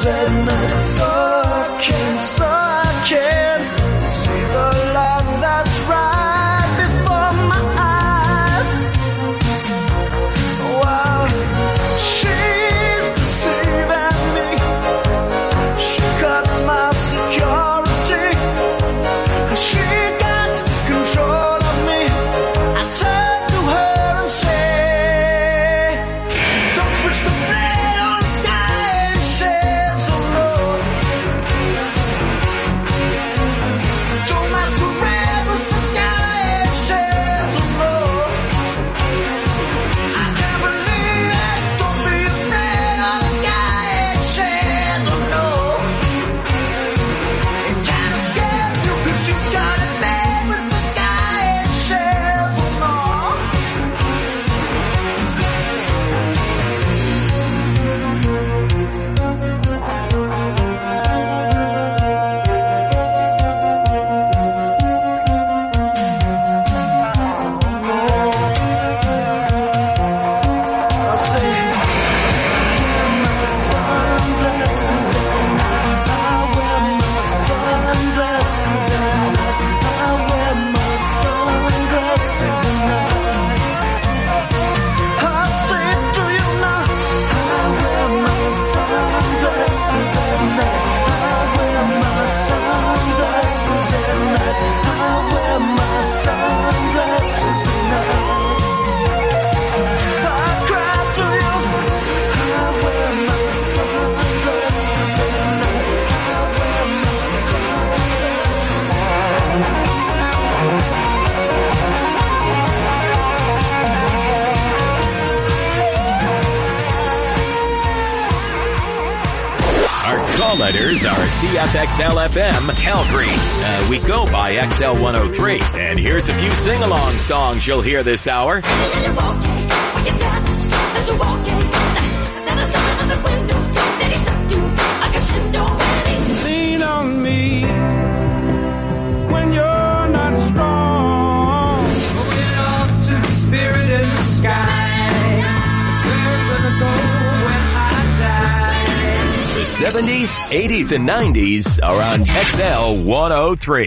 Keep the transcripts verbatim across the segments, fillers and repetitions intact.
and it's sucking, sucking. See the love that's right before my eyes. Wow, she's deceiving me. She cuts my security, and she got control of me. I turn to her and say, don't switch the blade on the guy and shed some blood. Don't masquerade with the guy and shed some blood. I can't believe it. Don't be afraid of the guy and shed some blood. It can't escape you 'cause you got it made with the guy and shed some blood. I say, my sunglasses at night. I wear my sunglasses at night. I wear my sunglasses at night. I say it to you now. I wear my sunglasses at night. I wear my sunglasses at night. I wear my sunglasses at night. I cry to you. I wear my sunglasses at night. I wear my Our call letters are C F X L F M Calgary. Uh, we go by X L one oh three. And here's a few sing-along songs you'll hear this hour. lean on me when you're not strong. Going off to the spirit in the sky. Where I'm gonna go when I die. The seventies, eighties, and nineties are on X L one oh three.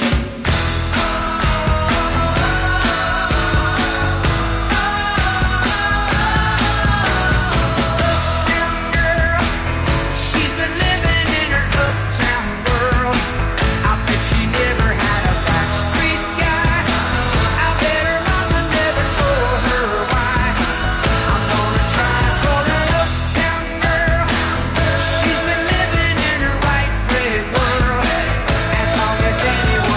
Uptown girl, she's been living in her uptown world. I bet she never had a backstreet guy. I bet her mama never told her why. I'm gonna try to call her uptown girl. She's been living in her white bread world. As long as anyone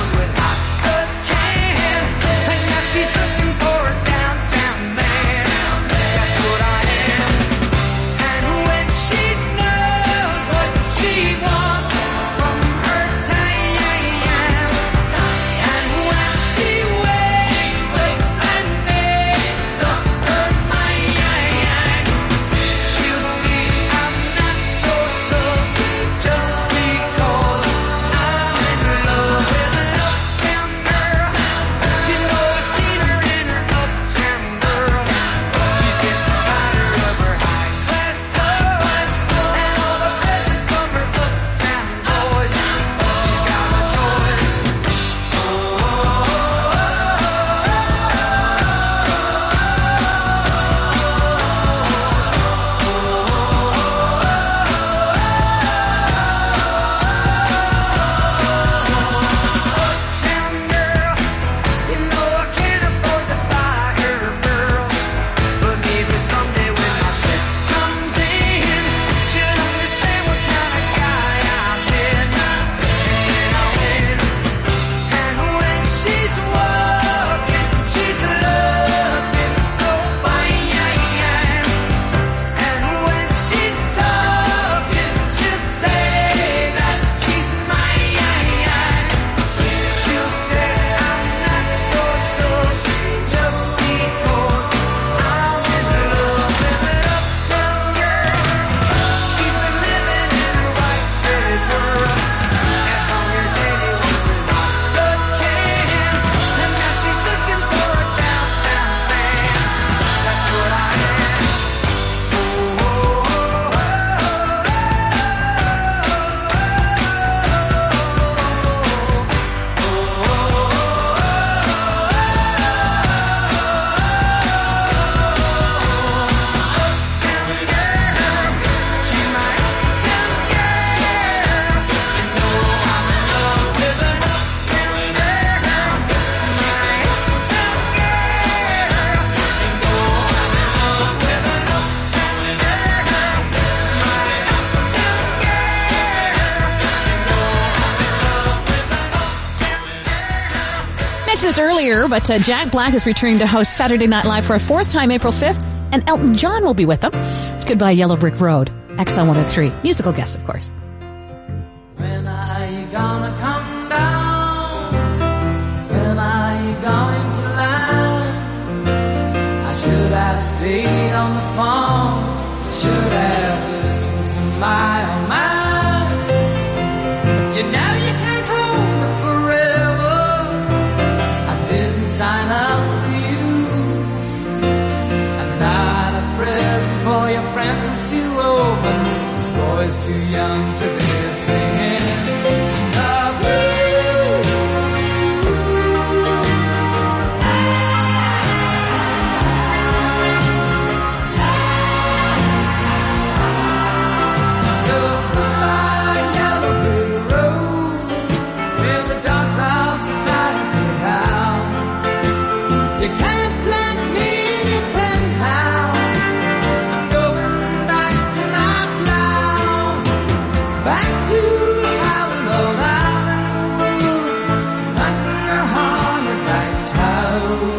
mentioned this earlier, but uh, Jack Black is returning to host Saturday Night Live for a fourth time April fifth, and Elton John will be with them. It's Goodbye Yellow Brick Road, X L one oh three. Musical guest, of course. When are you gonna come down? When are you going to land? I should have stayed on the phone. I should have listened to my own mind. You know you can't hold me forever. I didn't sign up for you. I'm not a present for your friends to open. This boy's too young to be singing the blues. So goodbye, yellow brick road, where the dogs of society howl. You can't plant me in your penthouse. I'm going back to my plow, back to the island of out in the woods, hunting the haunted back town.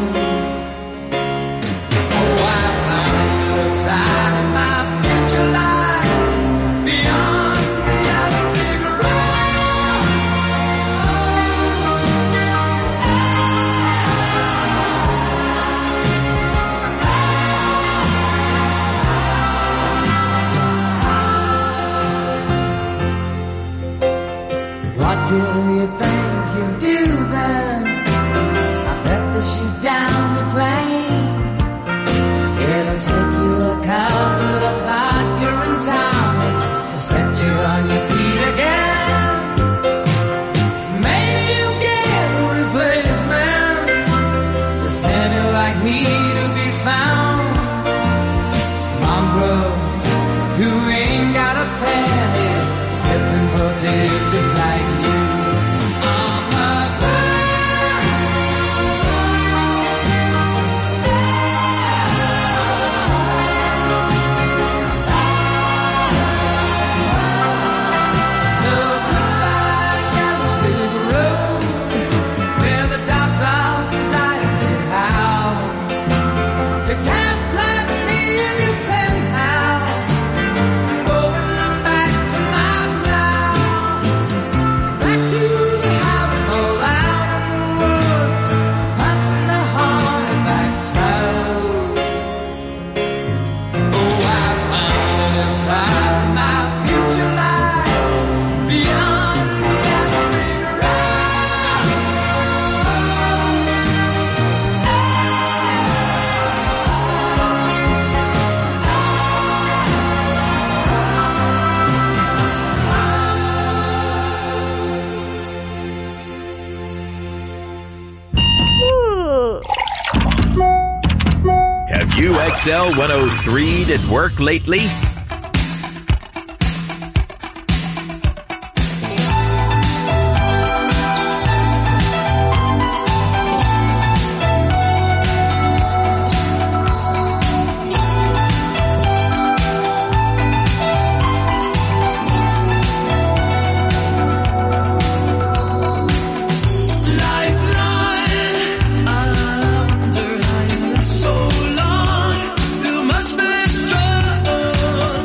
Oh, I found the side of my future life beyond the yellow brick road. What do you think you'll do then? I bet that shoot down the plane. It'll take you a couple of hot urine towels to set you on your feet again. Maybe you'll get a replacement. There's plenty like me to be found. Mongrels who ain't got a penny, sniffing for tickets like you. On the ground. So goodbye, yellow brick road, where the dogs of society howl. You can't plant me in your penthouse. I'm going back to my plow, back to the house all out in the woods, hunting the haunted back town. Oh, I found the side of my future life beyond the yellow brick road. Have you X L one oh three'd at work lately? Lifeline, I wonder how you last so long. You must be strong.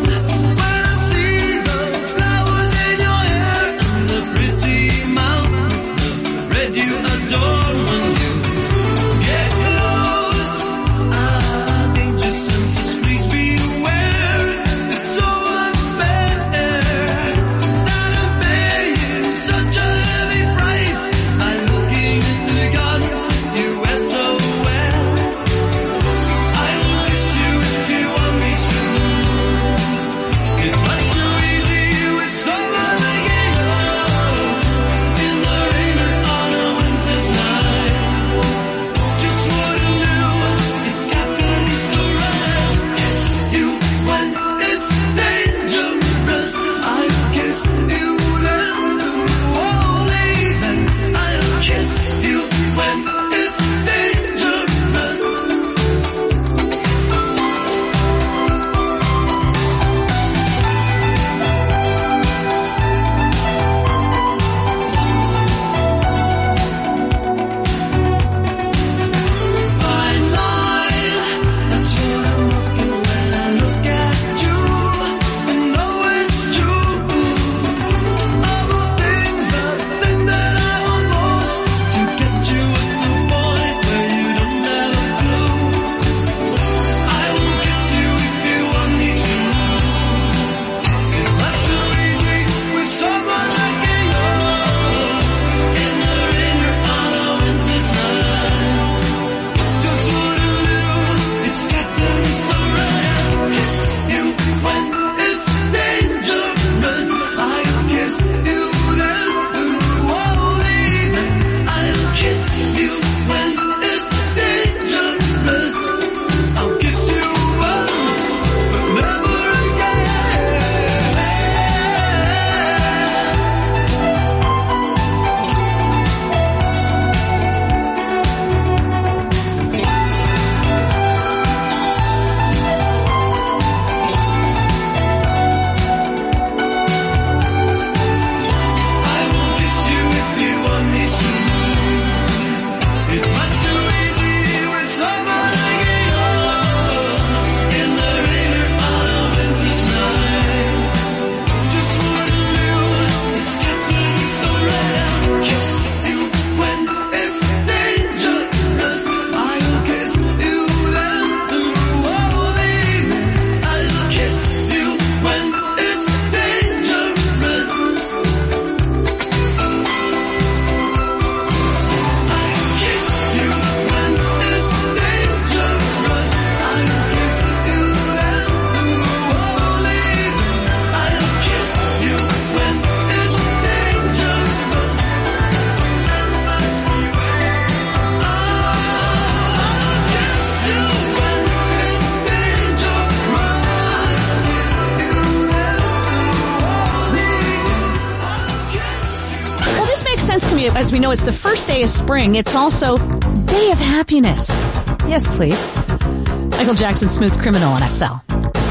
we, as we know, it's the first day of spring. It's also Day of Happiness. Yes, please. Michael Jackson, Smooth Criminal on X L.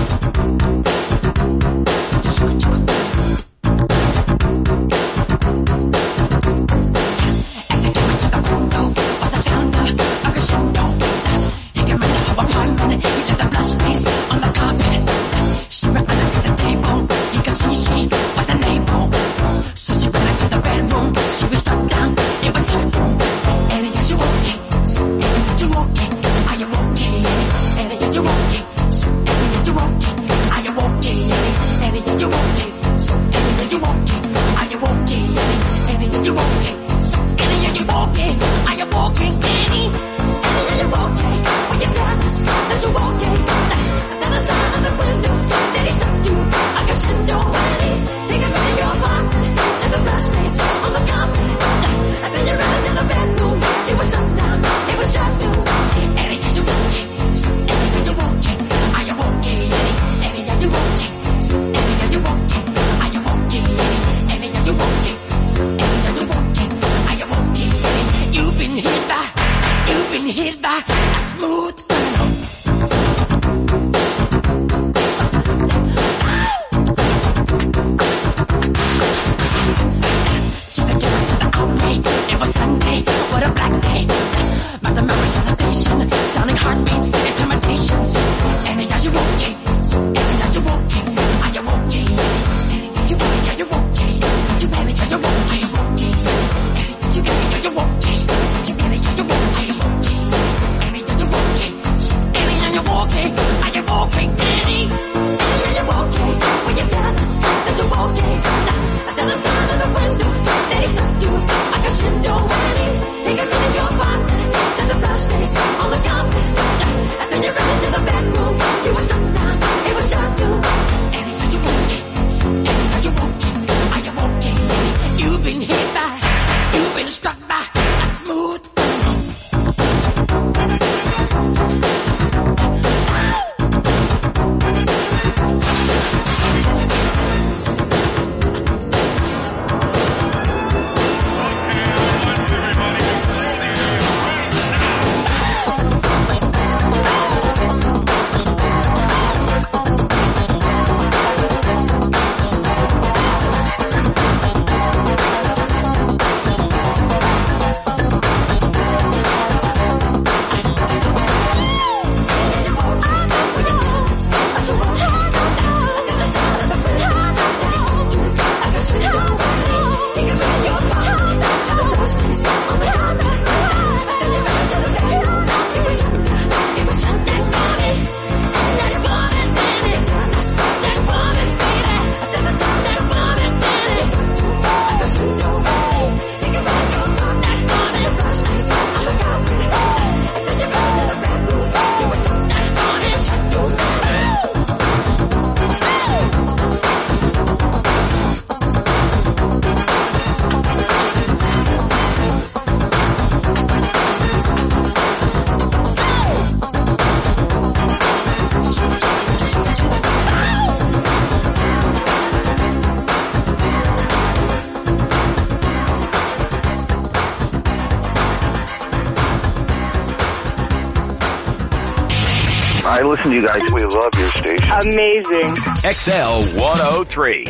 I listen to you guys. We love your station. Amazing. X L one oh three.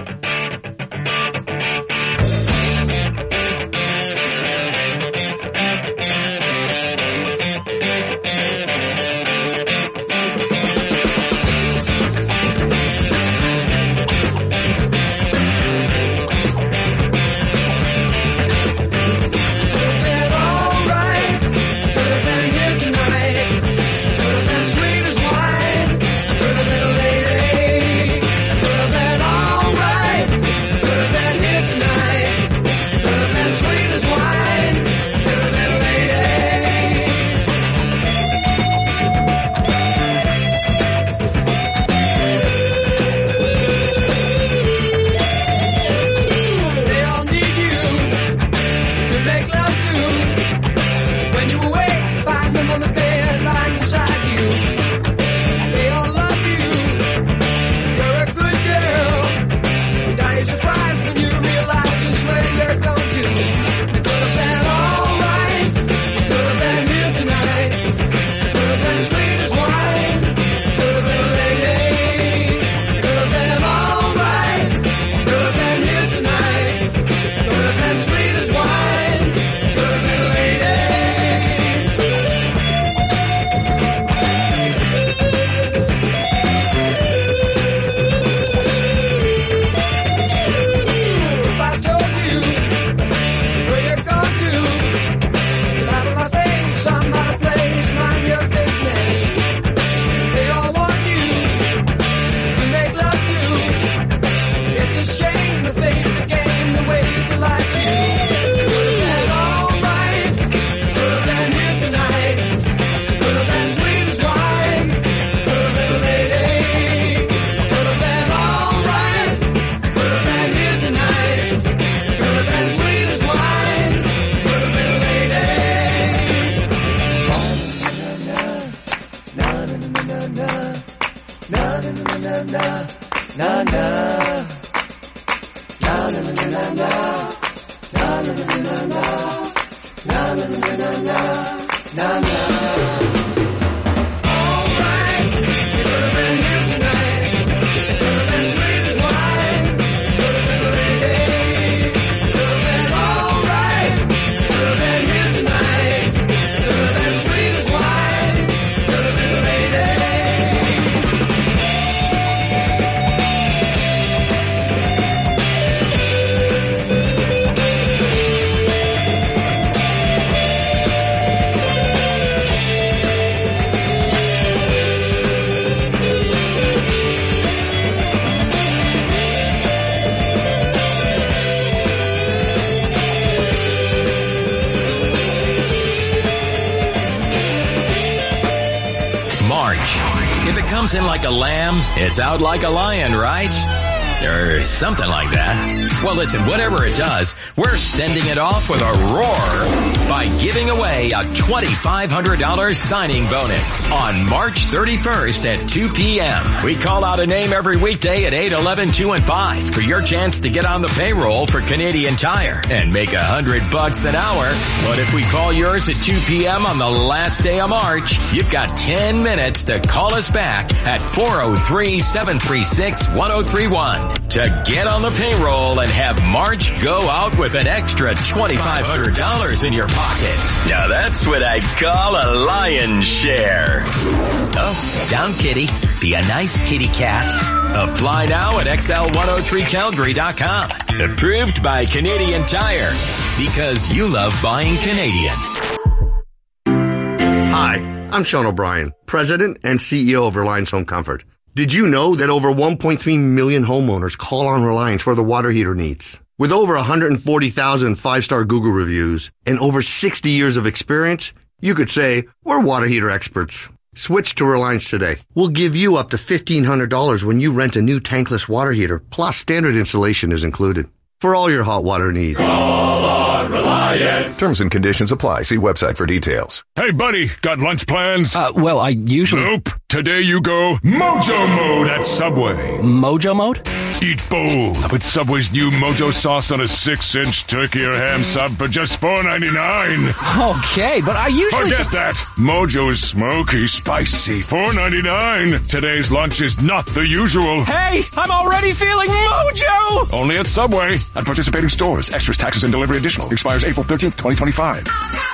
Sweet as wine, pretty little lady. Would have been all right. a shame to play the game the way you like to. Could have been alright, could have been here tonight, could have been sweet as wine, could have been a lady. Could have been alright, could have been here tonight, could have been sweet as wine, could have been a lady. Na na na na na na na na na na na na na. Na na na na na na na na na na na na na na na na na. Alright, could have been here tonight, could have been sweet as wine, could have been a lady. Could have been alright, could have been here tonight, could have been sweet as wine, could have been a lady. March. If it comes in like a lamb, it's out like a lion, right? Or something like that. Well, listen, whatever it does, we're sending it off with a roar by giving away a twenty-five hundred dollars signing bonus on March thirty-first at two p.m. We call out a name every weekday at eight, eleven, two, and five for your chance to get on the payroll for Canadian Tire and make a hundred bucks an hour. But if we call yours at two p.m. on the last day of March, you've got ten minutes to call us back at four oh three, seven three six, one oh three one to get on the payroll and have March go out with an extra twenty-five hundred dollars in your pocket. Now that's what I call a lion's share. Oh, down kitty. Be a nice kitty cat. Apply now at X L one oh three Calgary dot com. Approved by Canadian Tire. Because you love buying Canadian. Hi, I'm Sean O'Brien, President and C E O of Reliance Home Comfort. Did you know that over one point three million homeowners call on Reliance for their water heater needs? With over one hundred forty thousand five-star Google reviews and over sixty years of experience, you could say we're water heater experts. Switch to Reliance today. We'll give you up to fifteen hundred dollars when you rent a new tankless water heater, plus standard installation is included. For all your hot water needs. Call on Reliance. Terms and conditions apply. See website for details. Hey, buddy, got lunch plans? Uh, well, I usually... Nope. Today you go Mojo Mode at Subway. Mojo Mode? Eat bold with Subway's new Mojo sauce on a six-inch turkey or ham sub for just four ninety-nine. Okay, but I usually Forget just... that. Mojo is smoky, spicy, four ninety-nine. Today's lunch is not the usual. Hey, I'm already feeling Mojo! Only at Subway. At participating stores. Extras, taxes, and delivery additional. Expires April thirteenth, twenty twenty-five.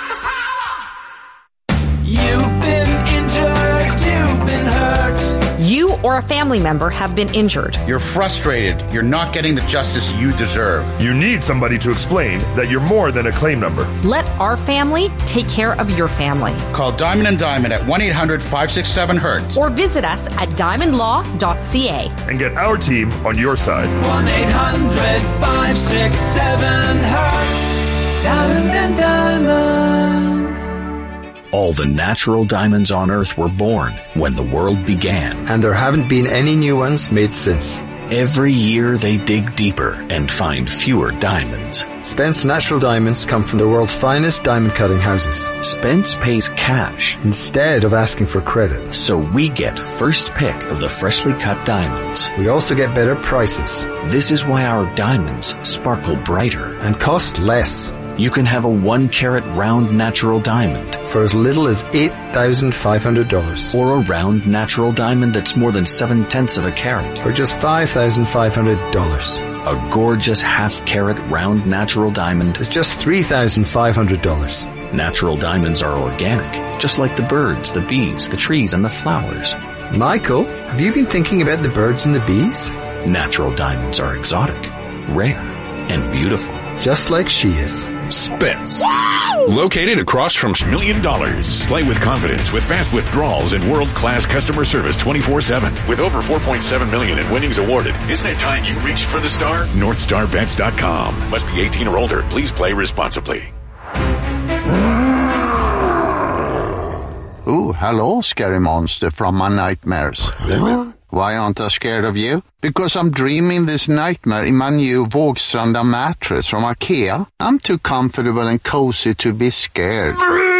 You've been injured, you've been hurt. You or a family member have been injured. You're frustrated. You're not getting the justice you deserve. You need somebody to explain that you're more than a claim number. Let our family take care of your family. Call Diamond and Diamond at one eight hundred, five six seven, hurt. Or visit us at diamond law dot c a. And get our team on your side. one eight hundred, five six seven, hurt. Diamond and Diamond. All the natural diamonds on Earth were born when the world began. And there haven't been any new ones made since. Every year they dig deeper and find fewer diamonds. Spence Natural Diamonds come from the world's finest diamond cutting houses. Spence pays cash instead of asking for credit. So we get first pick of the freshly cut diamonds. We also get better prices. This is why our diamonds sparkle brighter. And cost less. You can have a one carat round natural diamond for as little as eight thousand five hundred dollars. Or a round natural diamond that's more than seven tenths of a carat for just five thousand five hundred dollars. A gorgeous half carat round natural diamond is just three thousand five hundred dollars. Natural diamonds are organic, just like the birds, the bees, the trees, and the flowers. Michael, have you been thinking about the birds and the bees? Natural diamonds are exotic, rare, and beautiful. Just like she is. Spence. Located across from Million Dollars. Play with confidence with fast withdrawals and world-class customer service twenty-four seven. With over four point seven million in winnings awarded. Isn't it time you reached for the star? North Star Bets dot com. Must be eighteen or older. Please play responsibly. Oh, hello, scary monster from my nightmares. Why aren't I scared of you? Because I'm dreaming this nightmare in my new Vågstranda mattress from IKEA. I'm too comfortable and cozy to be scared.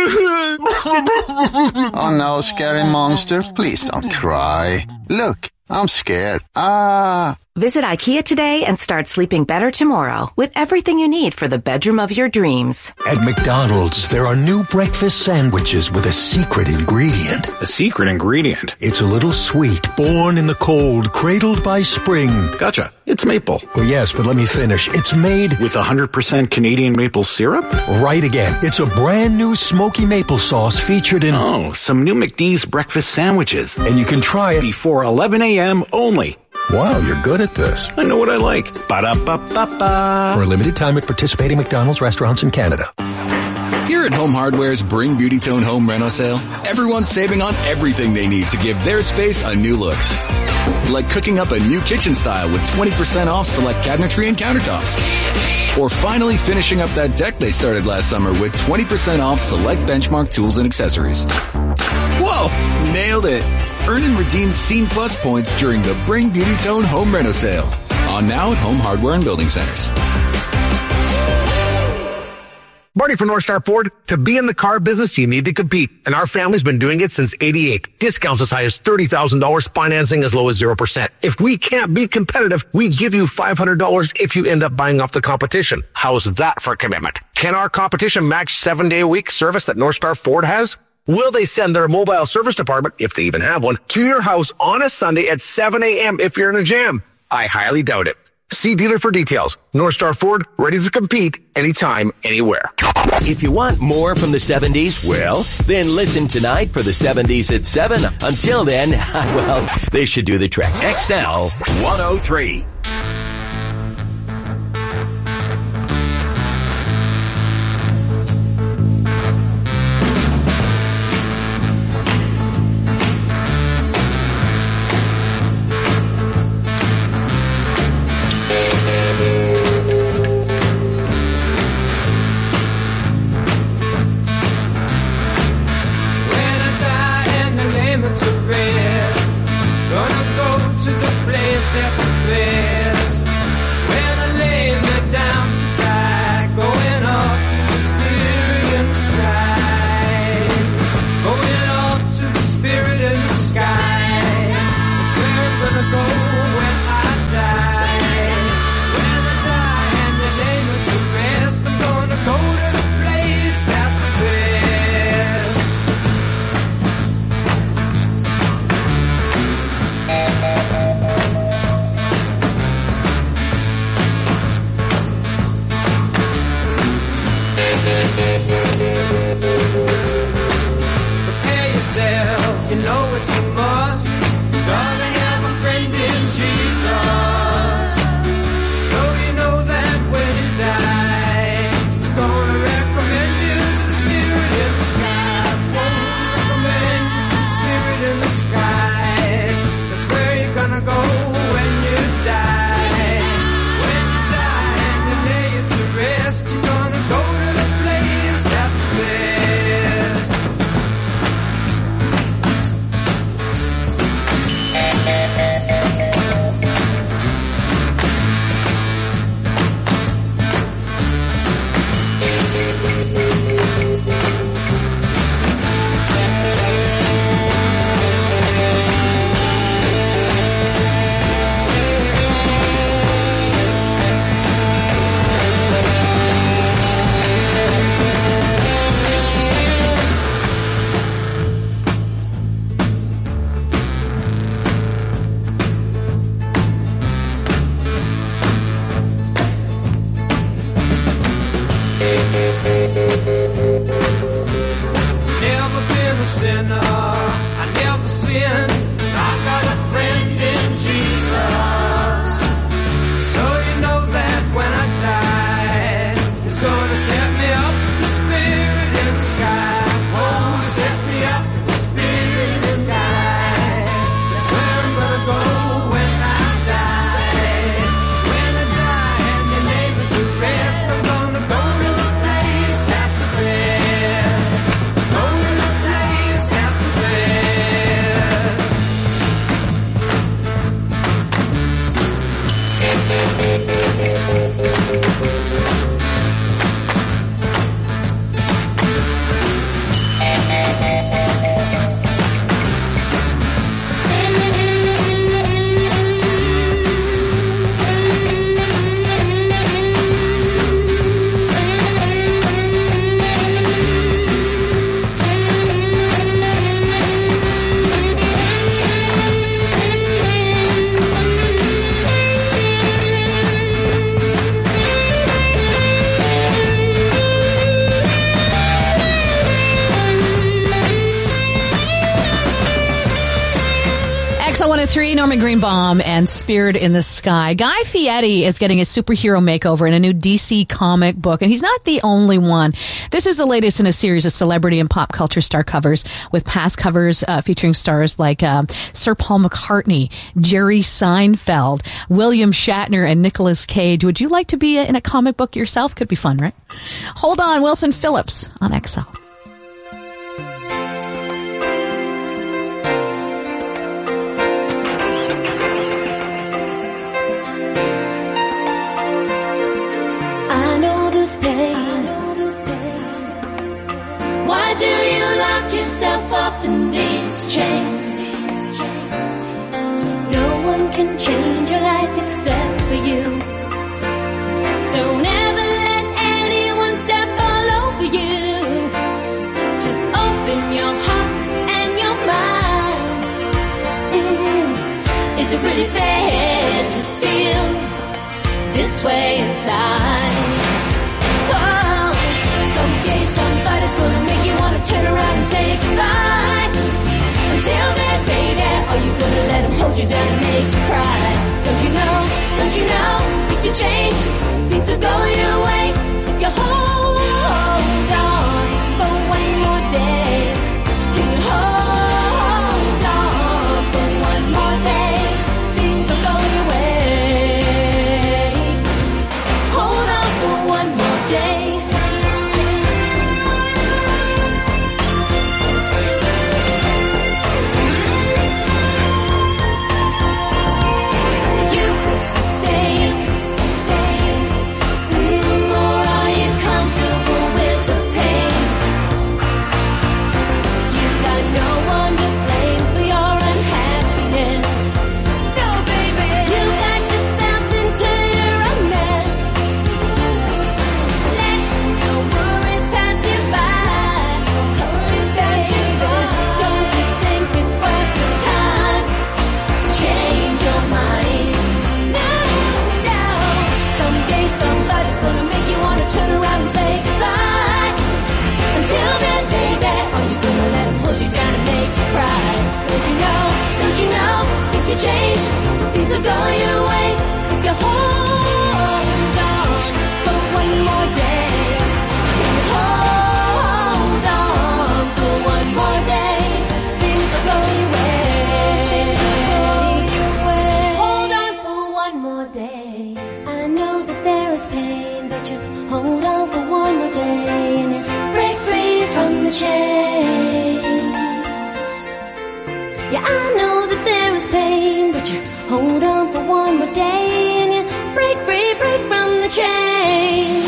Oh no, scary monster, please don't cry. Look, I'm scared. Ah. Visit IKEA today and start sleeping better tomorrow with everything you need for the bedroom of your dreams. At McDonald's, there are new breakfast sandwiches with a secret ingredient. A secret ingredient? It's a little sweet, born in the cold, cradled by spring. Gotcha. It's maple. Well, yes, but let me finish. It's made with one hundred percent Canadian maple syrup? Right again. It's a brand new smoky maple sauce featured in... Oh, some new McD's breakfast sandwiches. And you can try it before eleven a.m. only. Wow, you're good at this. I know what I like. Ba-da-ba-ba-ba. For a limited time at participating McDonald's restaurants in Canada. Here at Home Hardware's Bring Beauty Tone Home Reno Sale, everyone's saving on everything they need to give their space a new look. Like cooking up a new kitchen style with twenty percent off select cabinetry and countertops. Or finally finishing up that deck they started last summer with twenty percent off select Benchmark tools and accessories. Whoa! Nailed it! Earn and redeem Scene Plus points during the Bring Beauty Tone Home Reno Sale. On now at Home Hardware and Building Centers. Barney for North Star Ford. To be in the car business, you need to compete. And our family's been doing it since eighty-eight. Discounts as high as thirty thousand dollars, financing as low as zero percent. If we can't be competitive, we give you five hundred dollars if you end up buying off the competition. How's that for commitment? Can our competition match seven-day-a-week service that North Star Ford has? Will they send their mobile service department, if they even have one, to your house on a Sunday at seven a.m. if you're in a jam? I highly doubt it. See dealer for details. North Star Ford, ready to compete anytime, anywhere. If you want more from the seventies, well, then listen tonight for the seventies at seven. Until then, well, they should do the trick. X L one oh three. So you know that when I die, it's gonna set me one oh three, Norman Greenbaum and Spirit in the Sky. Guy Fieri is getting a superhero makeover in a new D C comic book, and he's not the only one. This is the latest in a series of celebrity and pop culture star covers, with past covers uh, featuring stars like uh, Sir Paul McCartney, Jerry Seinfeld, William Shatner, and Nicolas Cage. Would you like to be in a comic book yourself? Could be fun, right? Hold on, Wilson Phillips on X L. Why do you lock yourself up in these chains? No one can change your life except for you. Don't ever let anyone step all over you. Just open your heart and your mind. Mm-hmm. Is it really fair to feel this way inside? Turn around and say goodbye. Until then, baby, are you gonna let him hold you down and make you cry? Don't you know, don't you know, things will change, things will go your way. If you hold on for one more day, you can hold on for one more day, things will go your way. Hold on for one more day. Change, things will go your way if you hold on for one more day. If you hold on for one more day, things will go your way. Hold on for one more day. I know that there is pain, but just hold on for one more day and you break free from the chains. Yeah, I know that there is pain, but you hold on for one more day and you break free, break from the chain.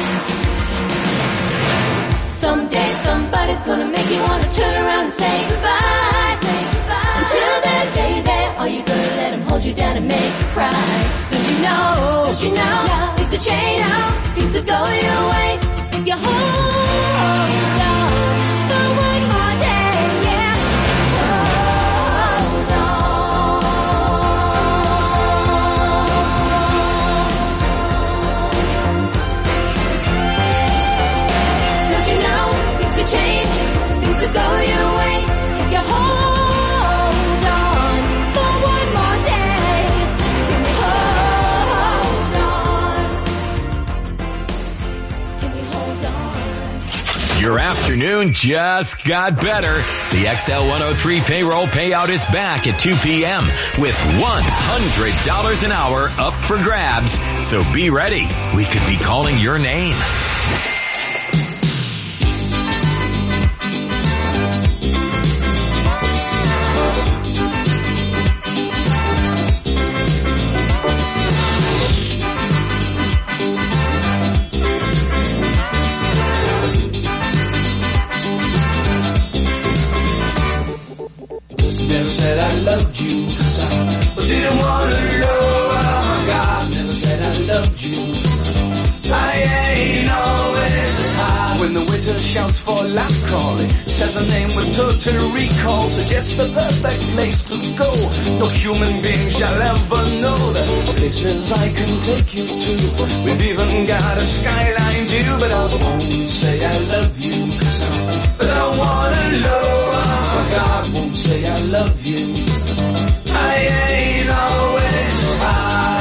Someday somebody's gonna make you wanna turn around and say goodbye. Say goodbye. Until then, baby, are you gonna let him hold you down and make you cry? Don't you know, don't you know, things will change, things will go your way if you hold on for one more day, yeah. Hold on. Don't you know, things will change, things will go your way if you hold on for one more day. Can you hold on? Can you hold on? Your afternoon just got better. The X L one oh three payroll payout is back at two p.m. with one hundred dollars an hour up for grabs. So be ready. We could be calling your name. 'cause I didn't want to know. Oh my God, never said I loved you. I ain't always as high. When the waiter shouts for last call, it says a name with total recall, suggests the perfect place to go. No human being shall ever know the places I can take you to. We've even got a skyline view, but I won't say I love you, 'cause I, but I wanna know. Oh my God, won't say I love you. I ain't always as high.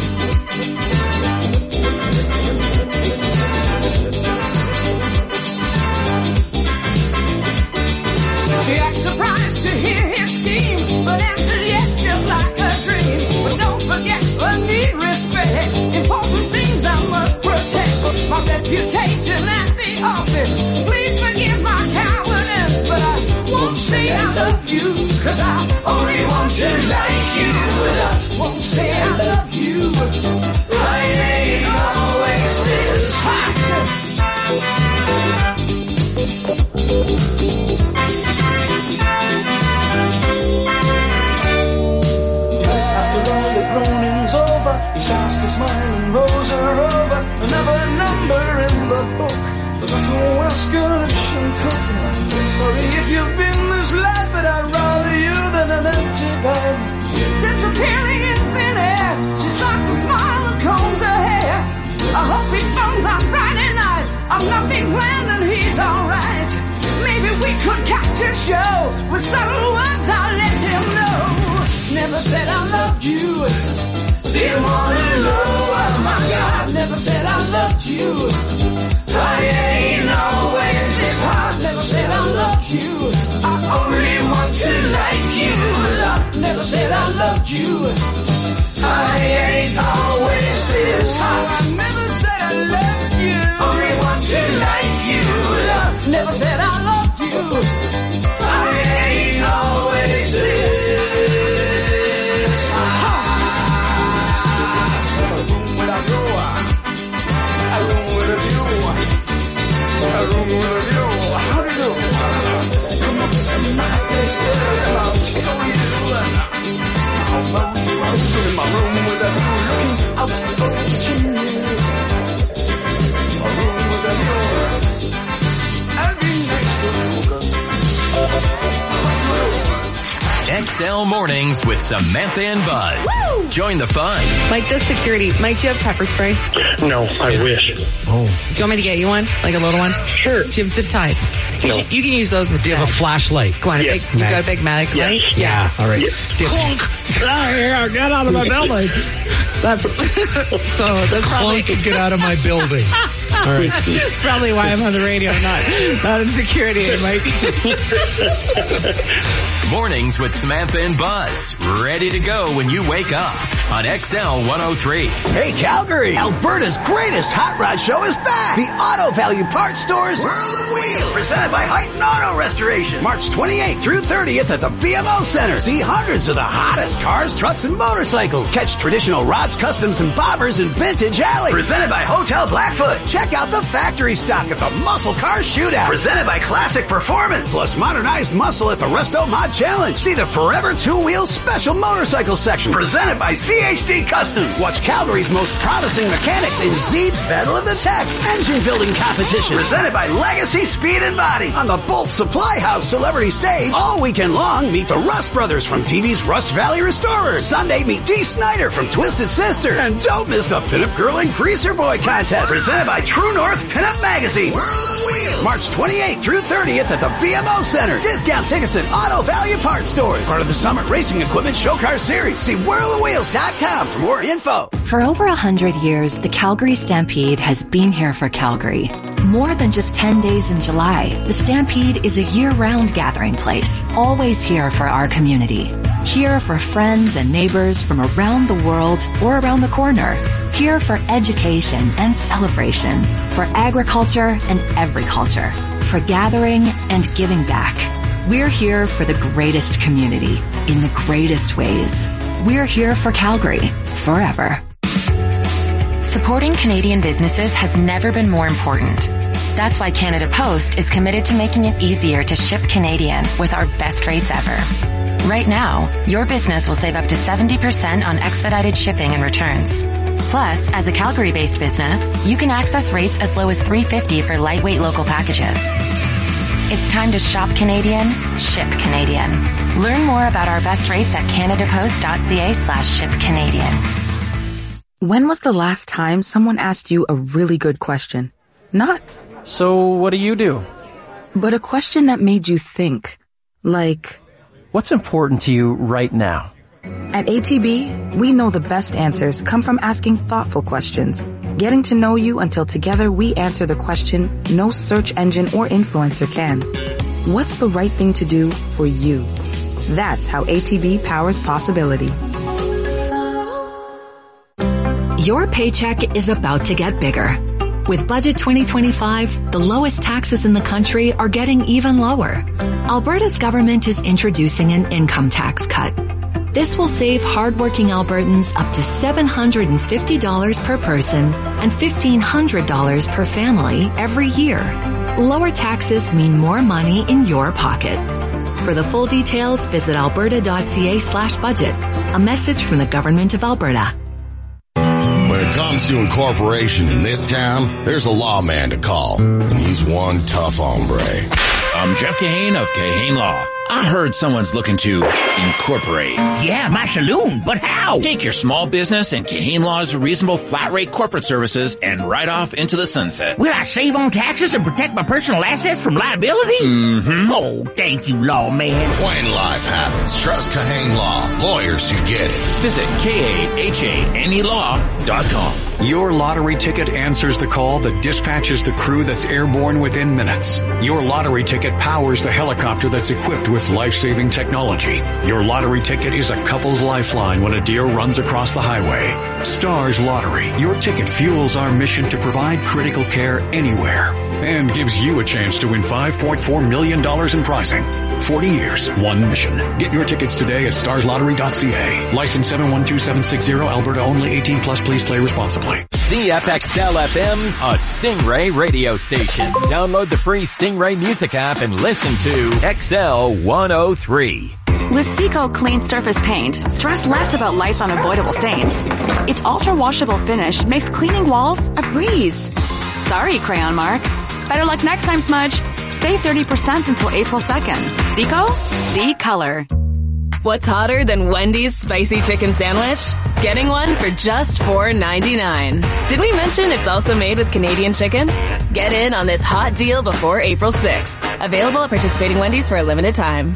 He acts surprised to hear his scheme, but answers yes just like a dream. But don't forget, I need respect. Important things I must protect. My reputation at the office. Please forgive my cowardice, but I won't say I love you, 'cause I only want to like you. But I won't say I love you. I ain't always this hot. After all the groaning's over, he starts to smile and rolls her over. Another number in the book. Forgot to ask her if she'll cook. Sorry if you've been misled, but I'd rather you than an empty bed. Disappearing in thin air, she starts to smile and combs her hair. I hope he phones on Friday night. I've nothing planned and he's alright. Maybe we could catch a show with subtle words I'll let him know. Never said I loved you, didn't wanna know. Oh my God, never said I loved you. I ain't always this hard. Never said I loved you. I only want to like you. Love, never said I loved you. I ain't always this hard. I never said I loved you. Only want to like you. Love, never said I loved you. I ain't always this. A room with a view. How do you do? Come up tonight, let's get I'll tell you. I'll blow you out in my room with a view, looking out over the chimney. A room with a view. I'll be next to you, 'cause X L Mornings with Samantha and Buzz. Woo! Join the fun. Mike does security. Mike, do you have pepper spray? No, I wish. Oh. Do you want me to get you one? Like a little one? Sure. Do you have zip ties? No. You, you can use those instead. Do you have a flashlight? Go on. Yes. Big, you got a big Matic Yes. light? Yeah. All right. Yes. Clunk. Ah, yeah, get out of my building. That's so. That's probably Clunk and get out of my building. All right. That's probably why I'm on the radio, not not in security, Mike. Mornings with Samantha and Buzz. Ready to go when you wake up on X L one oh three. Hey, Calgary! Alberta's greatest hot rod show is back! The Auto Value Parts Stores World of Wheels, presented by Heighton Auto Restoration. March twenty-eighth through thirtieth at the B M O Center. See hundreds of the hottest cars, trucks, and motorcycles. Catch traditional rods, customs, and bobbers in Vintage Alley. Presented by Hotel Blackfoot. Check out the factory stock at the Muscle Car Shootout. Presented by Classic Performance. Plus modernized muscle at the Resto Mod Challenge. See the Forever Two-Wheel Special Motorcycle section. Presented by C H D Customs. Watch Calgary's most promising mechanics in Zeeb's Battle of the Techs engine building competition. Presented by Legacy Speed and Body. On the Bolt Supply House Celebrity Stage. All weekend long, meet the Rust Brothers from T V's Rust Valley Restorers. Sunday, meet Dee Snider from Twisted Sister. And don't miss the Pinup Girl and Greaser Boy contest. Presented by True North Pinup Magazine. World of Wheels. March twenty-eighth through thirtieth at the B M O Center. Discount tickets at Auto Value Parts Stores. Part of the Summit Racing Equipment Show Car Series. See world of wheels dot com for more info. For over a hundred years, the Calgary Stampede has been here for Calgary. More than just ten days in July, the Stampede is a year-round gathering place, always here for our community. Here for friends and neighbors from around the world or around the corner. Here for education and celebration, for agriculture and agriculture, for gathering and giving back. We're here for the greatest community in the greatest ways. We're here for Calgary forever. Supporting Canadian businesses has never been more important. That's why Canada Post is committed to making it easier to ship Canadian with our best rates ever. Right now, your business will save up to seventy percent on expedited shipping and returns. Plus, as a Calgary-based business, you can access rates as low as three dollars and fifty cents for lightweight local packages. It's time to shop Canadian, ship Canadian. Learn more about our best rates at canadapost.ca slash ship Canadian. When was the last time someone asked you a really good question? Not, so what do you do? But a question that made you think. Like, what's important to you right now? At A T B, we know the best answers come from asking thoughtful questions, getting to know you until together we answer the question no search engine or influencer can. What's the right thing to do for you? That's how A T B powers possibility. Your paycheck is about to get bigger. With Budget twenty twenty-five, the lowest taxes in the country are getting even lower. Alberta's government is introducing an income tax cut. This will save hardworking Albertans up to seven hundred fifty dollars per person and fifteen hundred dollars per family every year. Lower taxes mean more money in your pocket. For the full details, visit alberta.ca slash budget. A message from the Government of Alberta. When it comes to incorporation in this town, there's a lawman to call, and he's one tough hombre. I'm Jeff Kahane of Kahane Law. I heard someone's looking to incorporate. Yeah, my saloon, but how? Take your small business and Kahane Law's reasonable flat rate corporate services and ride off into the sunset. Will I save on taxes and protect my personal assets from liability? Mm-hmm. Oh, thank you, lawman. When life happens, trust Kahane Law. Lawyers who get it. Visit K A H A N E law dot com. Your lottery ticket answers the call that dispatches the crew that's airborne within minutes. Your lottery ticket powers the helicopter that's equipped with life-saving technology. Your lottery ticket is a couple's lifeline when a deer runs across the highway. Stars Lottery. Your ticket fuels our mission to provide critical care anywhere and gives you a chance to win five point four million dollars in prizing. forty years, one mission. Get your tickets today at stars lottery dot c a. License seven one two seven six zero, Alberta only, eighteen plus. Please play responsibly. C F X L F M, a Stingray radio station. Download the free Stingray music app and listen to X L one oh three. With Seco Clean Surface Paint, stress less about life's unavoidable stains. Its ultra-washable finish makes cleaning walls a breeze. Sorry, Crayon Mark. Better luck next time, Smudge. Save thirty percent until April second. Seco? See color. What's hotter than Wendy's spicy chicken sandwich? Getting one for just four ninety-nine. Did we mention it's also made with Canadian chicken? Get in on this hot deal before April sixth. Available at participating Wendy's for a limited time.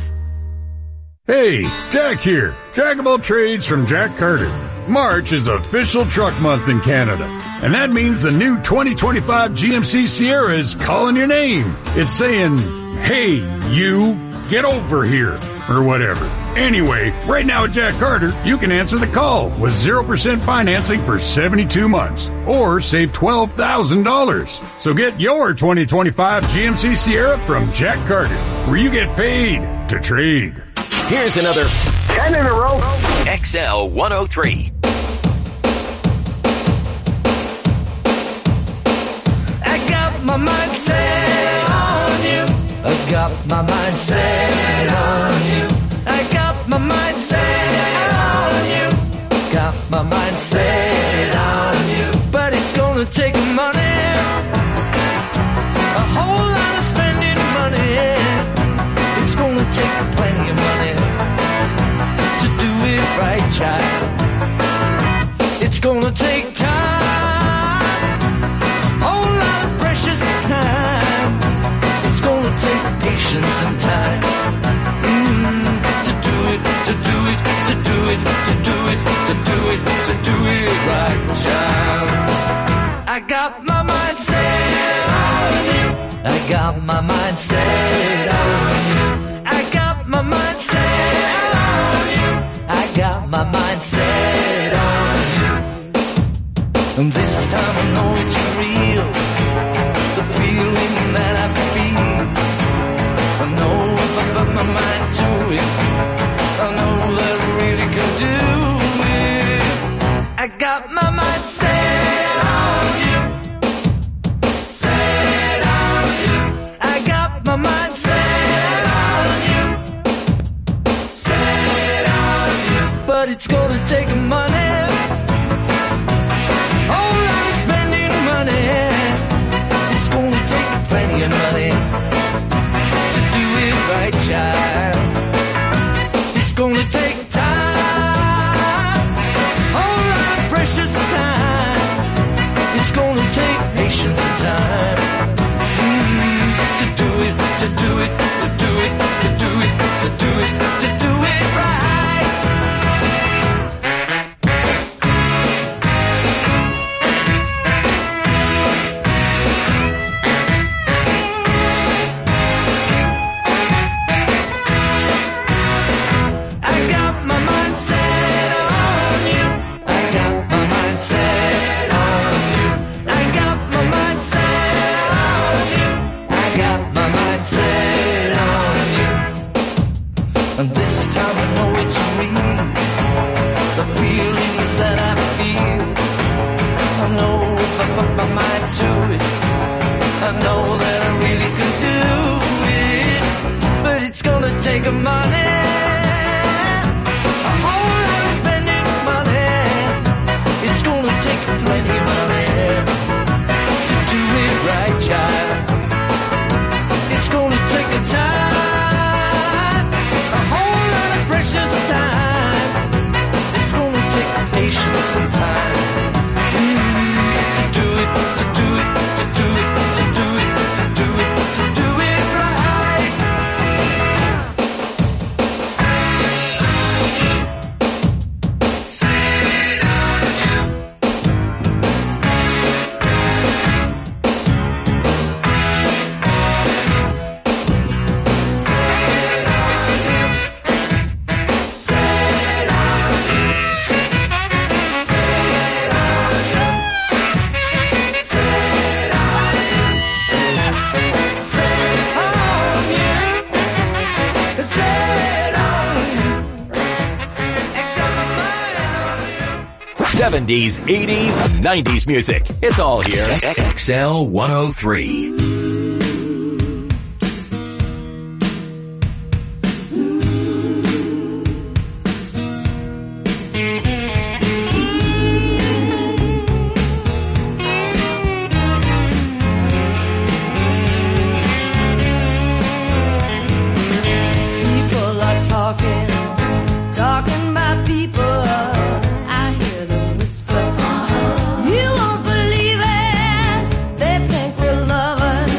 Hey, Jack here. Jack of all trades from Jack Carter. March is official truck month in Canada, and that means the new twenty twenty-five G M C Sierra is calling your name. It's saying, hey, you, get over here, or whatever. Anyway, right now at Jack Carter, you can answer the call with zero percent financing for seventy-two months, or save twelve thousand dollars. So get your twenty twenty-five G M C Sierra from Jack Carter, where you get paid to trade. Here's another ten in a row. X L one oh three. I got my mind set on you. I got my mind set on you. I got my mind set on you. Got my mind set on you. But it's gonna take money. A whole lot of spending money. It's gonna take plenty of money to do it right, child. It's gonna take time. A whole lot of precious time. It's gonna take patience and time. Mm, to do it, to do it, to do it, to do it, to do it, to do it right, child. I got my mind set on you. I got my mind set on you. I got my mind set on you. I got my mind set on you. And this time I know it's real. The feeling that I feel. I know if I put my mind to it, I know that I really can do it. I got my mind set on you. Set on you. I got my mind set on you. Set gonna take patience and time. Mm, to do it, to do it, to do it, to do it, to do it, to do it right. I got my mind set on you. I got my mind set on you. I got my mind set on you. I got my mind set on you. And this time I know it's real. The feelings that I feel. I know if I put my mind to it, I know that I really could do it. But it's gonna take a money. A whole lot of spending money. It's gonna take plenty of money to do it right, child. It's gonna take a time, a whole lot of precious time. It's gonna take patience and time. Mm, to do it, to do it, to do it, to do it, to do it, to do it right. seventies, eighties, nineties music. It's all here. X L one oh three. People are talking, talking about people. I hear them whisper. You won't believe it. They think we're lovers.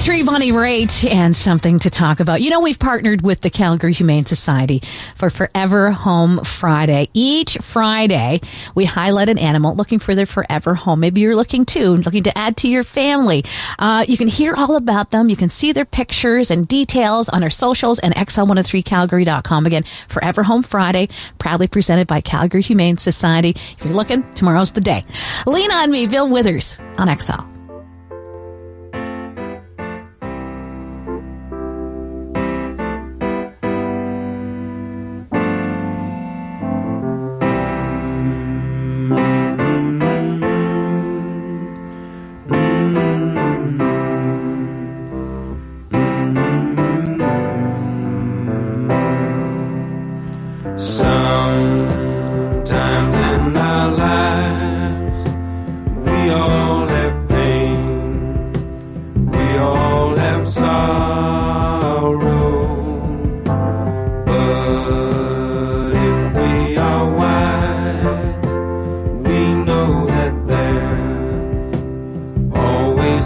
three, Bonnie Raitt, and something to talk about. You know, we've partnered with the Calgary Humane Society for Forever Home Friday. Each Friday, we highlight an animal looking for their forever home. Maybe you're looking too, looking to add to your family. Uh, you can hear all about them. You can see their pictures and details on our socials and X L one oh three Calgary dot com. Again, Forever Home Friday, proudly presented by Calgary Humane Society. If you're looking, tomorrow's the day. Lean on Me, Bill Withers on X L. Sometimes in our lives, we all have pain, we all have sorrow. But if we are wise, we know that there's always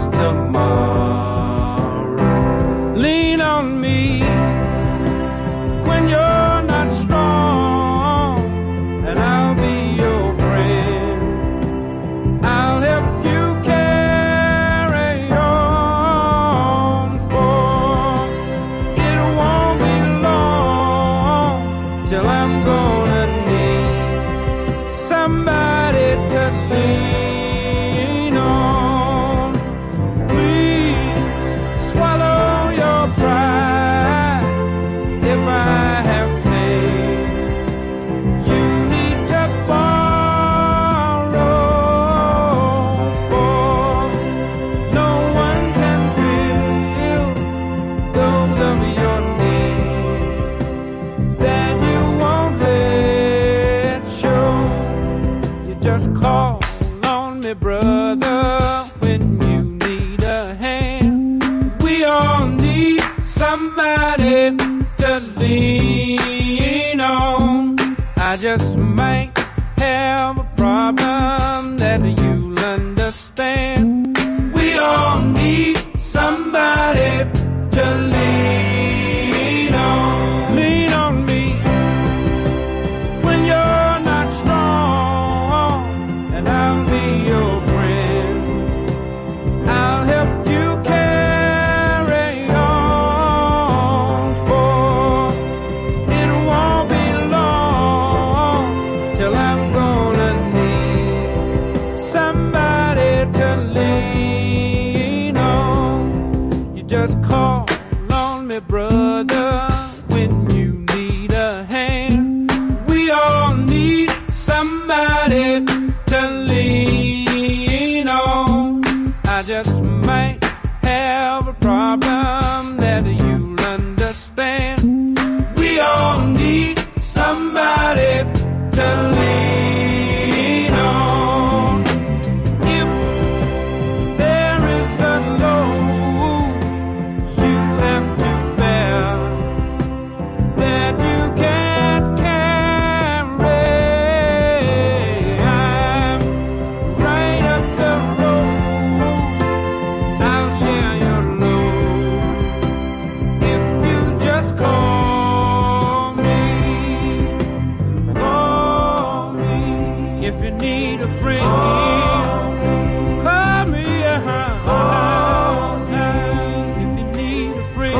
tomorrow. Lean on me when you're not strong, and I'll be your friend. I'll help you carry on, for it won't be long till I'm gonna need somebody to lean on. Please swallow your pride if I have faith. You need to borrow, for no one can fill those of your needs that you won't let show. You just call on me, brother, when you need a hand. We all need somebody to lean on. I just might have a problem that you'll understand. We all need somebody to lean on. Lean on me when you're not strong, and I'll be your friend. I'll help you carry on, for it won't be long till I'm gonna need somebody to lean on. You just call on me, brother, when you need a hand. We all need somebody to lean on. I just might have a problem that you'll understand. We all need somebody to lean on. If there is a load you have to bear that you can't carry, I'm right up the road. I'll share your load if you just call me. Call me if you need a friend. Call me, uh-huh. If you need a friend.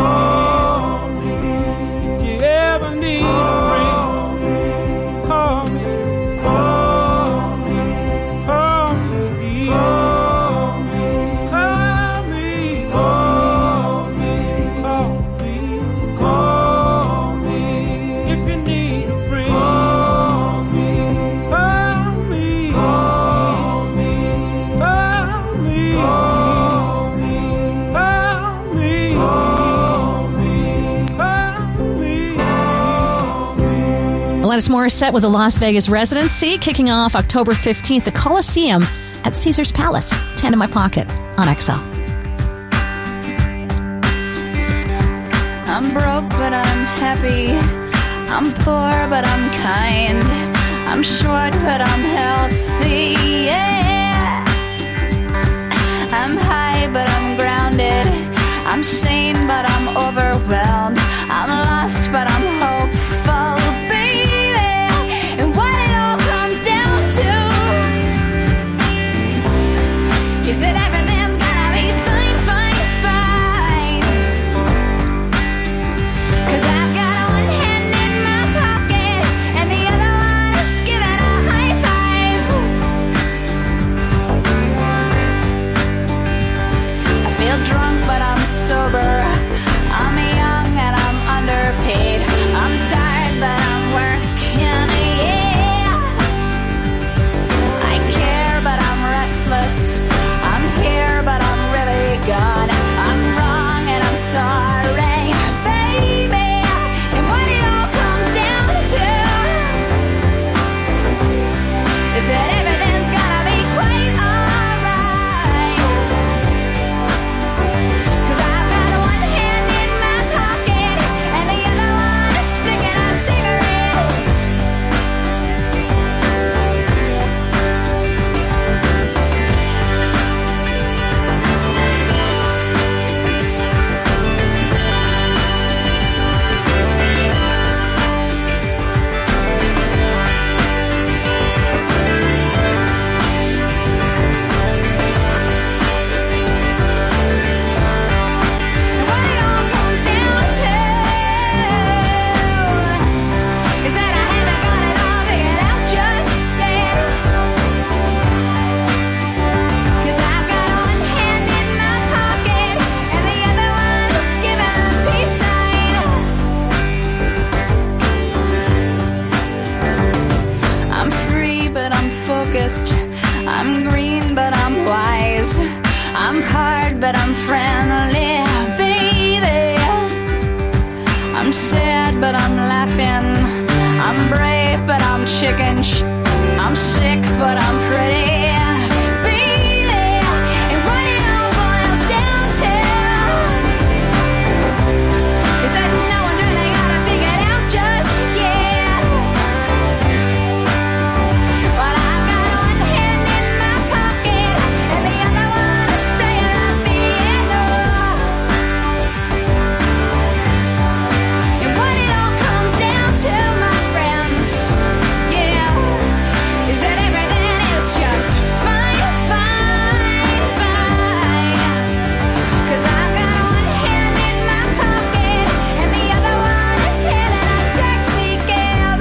If you ever need a friend, call me. Call me. Call me. Call me. Call me. Call me. Call me. Call me. If you need a friend, call me. Call me. Call me. Call me. Call me. Call me. Call me. Call me. Alanis Morissette with a Las Vegas residency, kicking off October fifteenth, the Coliseum at Caesar's Palace. Ten in my pocket on X L. I'm broke, but I'm happy. I'm poor, but I'm kind. I'm short, but I'm healthy. Yeah. I'm high, but I'm grounded. I'm I'm sane, but I'm overwhelmed. I'm lost, but I'm hopeful, baby. And what it all comes down to is that everything's gonna be fine, fine, fine. 'Cause I've got one hand in my pocket and the other one is giving a high five. I feel drunk, but I'm sober. I'm young and I'm underpaid. I'm tired, but I'm working, yeah. I care, but I'm restless. I'm here, but I'm really gone. I'm wrong and I'm sorry, baby. And what it all comes down to is that everything's gonna be quite alright. 'Cause I've got one hand in my pocket and the other one is flicking a cigarette. Is that I haven't got it all figured out just yet. 'Cause I've got one hand in my pocket and the other one is giving a peace sign. I'm free, but I'm focused. I'm green, but I'm wise. I'm hard, but I'm friendly, baby. I'm sad, but I'm laughing. I'm brave, but I'm chicken sh- I'm sick, but I'm pretty, baby. And what it all boils down to is that no one's really got it figured out just yet. But I've got one hand in my pocket and the other one is playing the piano. And what it all comes down to, my friends, yeah, is that everything is just fine, fine, fine. 'Cause I've got one hand in my pocket and the other one is hailing a taxi cab.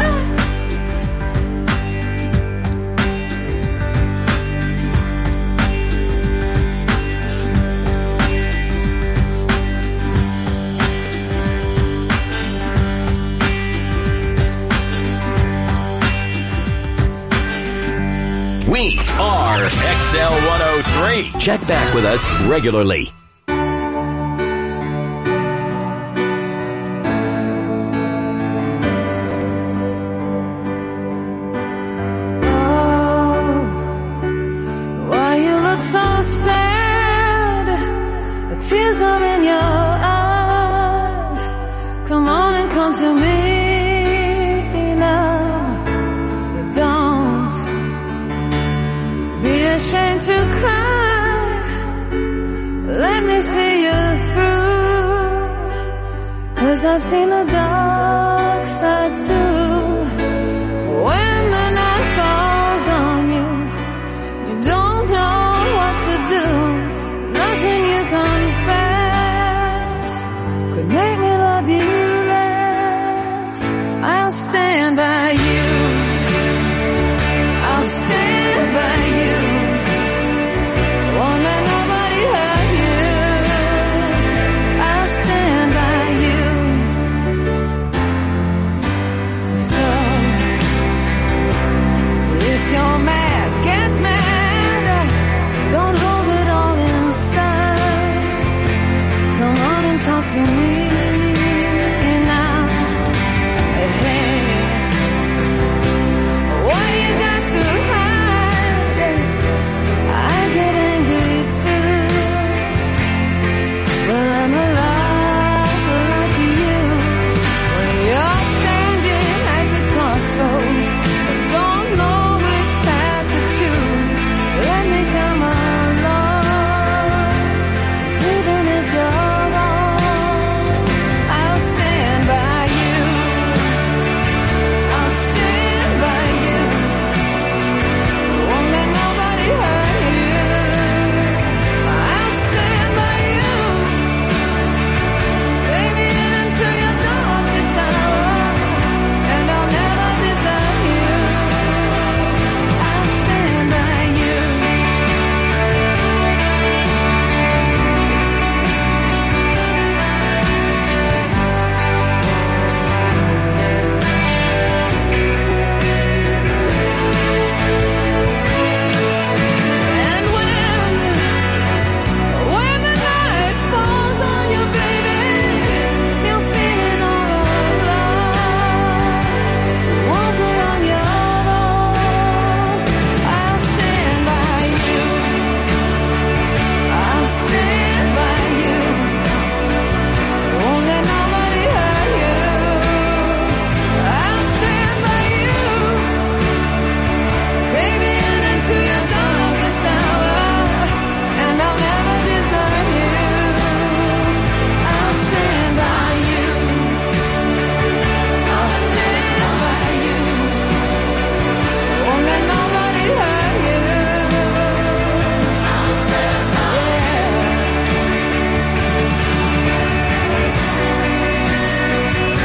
We are X L one oh three. Check back with us regularly. Why you look so sad? The tears are in your eyes. Come on and come to me now. You don't be ashamed to cry. Let me see you through. 'Cause I've seen the dark side too.